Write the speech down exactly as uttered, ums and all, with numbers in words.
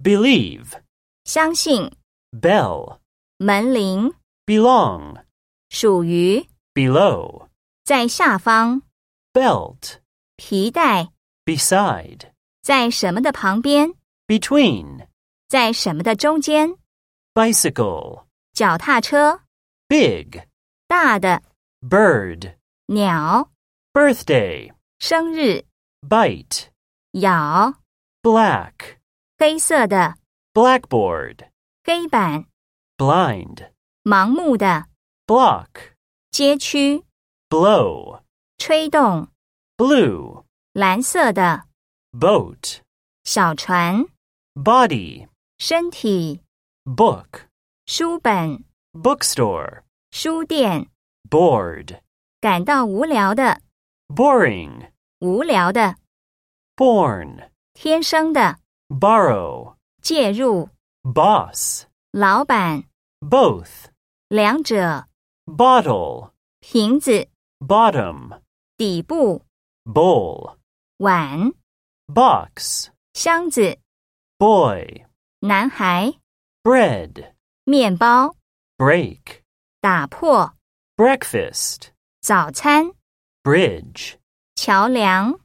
believe, 相信， bell, 门铃， belong, 属于， below, 在下方， belt, 皮带， beside, 在什么的旁边， between, 在什么的中间， bicycle, 脚踏车， big, 大的， bird, 鸟， birthday, 生日， bite, 咬， black, 黑色的， blackboard, 黑板， blind, 盲目的， block, 街区， blow, 吹动， blue, 蓝色的， boat, 小船， body, 身体， book, 书本， bookstore, 书店， bored, 感到无聊的， boring, 无聊的， born, 天生的， borrow, 介入， boss, 老板， both, 两者， bottle, 瓶子， bottom, 底部， bowl, 碗， box, 箱子， boy, 男孩， bread, 面包， break, 打破， breakfast, 早餐， bridge. 桥梁。